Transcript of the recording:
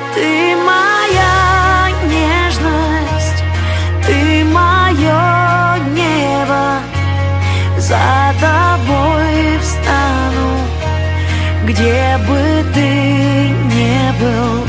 Ты моя нежность, ты мое небо. За тобой встану, где бы ты ни был.